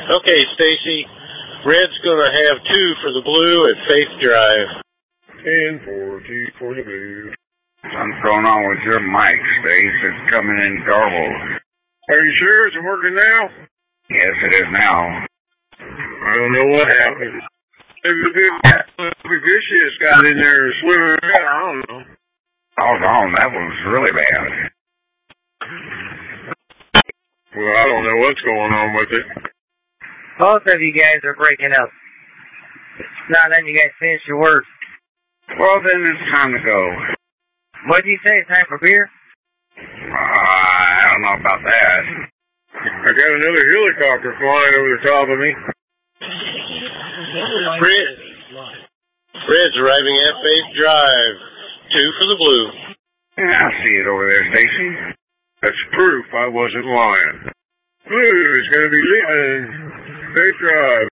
Okay, Stacy. Red's gonna have 2 for the blue at Faith Drive. 10-4, 2 for the blue. Something's going on with your mic, Stace. It's coming in garbled. Are you sure it's working now? Yes, it is now. I don't know what happened. Maybe this shit's got in there swimming around. I don't know. Oh, that was really bad. Well, I don't know what's going on with it. Both of you guys are breaking up. Not letting you guys finish your words. Well, then it's time to go. What did you say? Time for beer? I don't know about that. I got another helicopter flying over the top of me. Red's arriving at Faith Drive. 2 for the blue. Yeah, I see it over there, Stacy. That's proof I wasn't lying. Blue is going to be leaving Faith Drive.